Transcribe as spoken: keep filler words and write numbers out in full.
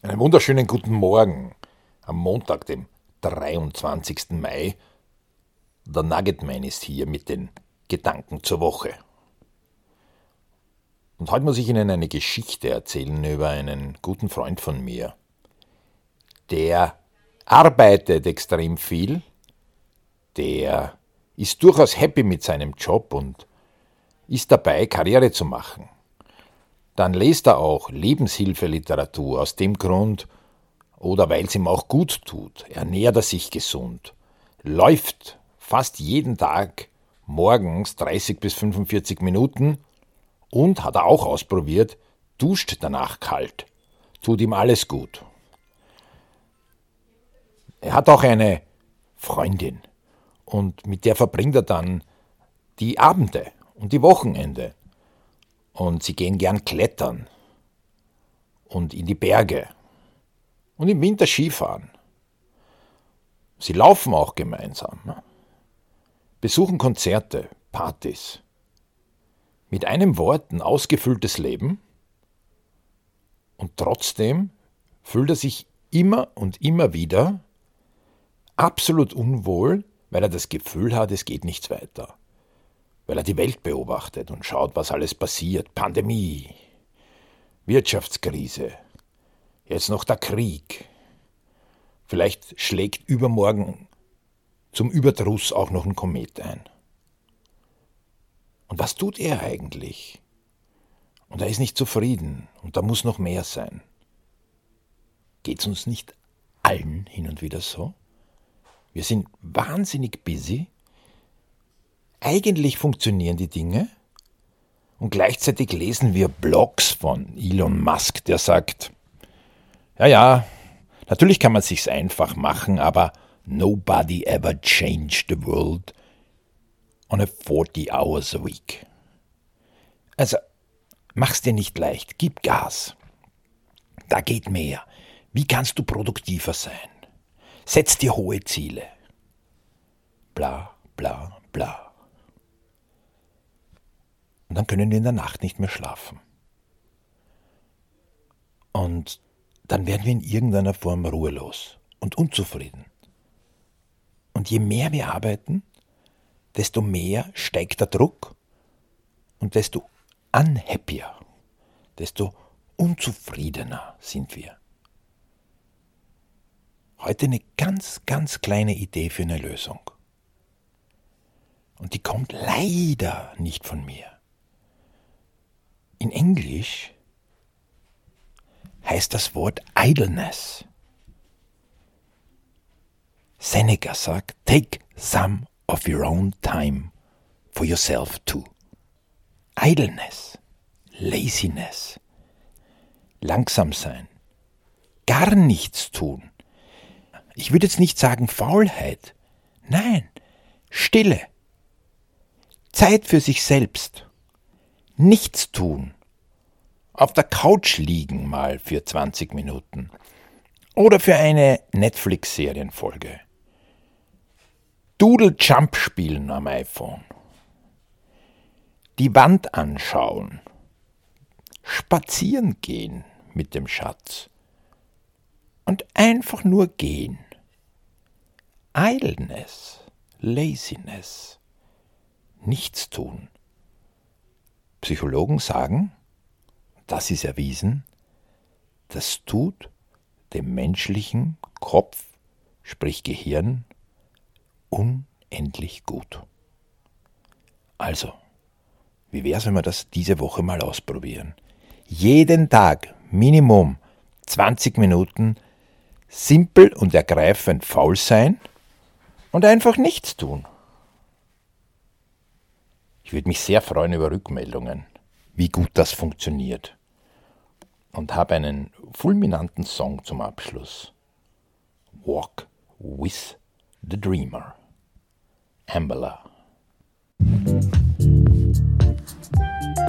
Einen wunderschönen guten Morgen am Montag, dem dreiundzwanzigsten Mai. Der Nuggetman ist hier mit den Gedanken zur Woche. Und heute muss ich Ihnen eine Geschichte erzählen über einen guten Freund von mir. Der arbeitet extrem viel, der ist durchaus happy mit seinem Job und ist dabei, Karriere zu machen. Dann liest er auch Lebenshilfeliteratur aus dem Grund oder weil es ihm auch gut tut. Ernährt er sich gesund, läuft fast jeden Tag morgens dreißig bis fünfundvierzig Minuten und, hat er auch ausprobiert, duscht danach kalt. Tut ihm alles gut. Er hat auch eine Freundin und mit der verbringt er dann die Abende und die Wochenende. Und sie gehen gern klettern und in die Berge und im Winter Skifahren. Sie laufen auch gemeinsam, besuchen Konzerte, Partys. Mit einem Wort ein ausgefülltes Leben und trotzdem fühlt er sich immer und immer wieder absolut unwohl, weil er das Gefühl hat, es geht nichts weiter. Weil er die Welt beobachtet und schaut, was alles passiert. Pandemie, Wirtschaftskrise, jetzt noch der Krieg. Vielleicht schlägt übermorgen zum Überdruss auch noch ein Komet ein. Und was tut er eigentlich? Und er ist nicht zufrieden und da muss noch mehr sein. Geht's uns nicht allen hin und wieder so? Wir sind wahnsinnig busy. Eigentlich funktionieren die Dinge und gleichzeitig lesen wir Blogs von Elon Musk, der sagt, ja, ja, natürlich kann man es sich einfach machen, aber nobody ever changed the world on a forty hours a week. Also, mach's dir nicht leicht, gib Gas. Da geht mehr. Wie kannst du produktiver sein? Setz dir hohe Ziele. Bla, bla, bla. Und dann können wir in der Nacht nicht mehr schlafen. Und dann werden wir in irgendeiner Form ruhelos und unzufrieden. Und je mehr wir arbeiten, desto mehr steigt der Druck und desto unhappier, desto unzufriedener sind wir. Heute eine ganz, ganz kleine Idee für eine Lösung. Und die kommt leider nicht von mir. In Englisch heißt das Wort idleness. Seneca sagt, take some of your own time for yourself too. Idleness, laziness, langsam sein, gar nichts tun. Ich würde jetzt nicht sagen Faulheit, nein, Stille, Zeit für sich selbst. Nichts tun, auf der Couch liegen mal für zwanzig Minuten oder für eine Netflix-Serienfolge, Doodle Jump spielen am iPhone, die Wand anschauen, spazieren gehen mit dem Schatz und einfach nur gehen. Idleness, Laziness, nichts tun. Psychologen sagen, das ist erwiesen, das tut dem menschlichen Kopf, sprich Gehirn, unendlich gut. Also, wie wär's, wenn wir das diese Woche mal ausprobieren? Jeden Tag Minimum zwanzig Minuten simpel und ergreifend faul sein und einfach nichts tun. Ich würde mich sehr freuen über Rückmeldungen, wie gut das funktioniert. Und habe einen fulminanten Song zum Abschluss. Walk with the Dreamer. Ambala.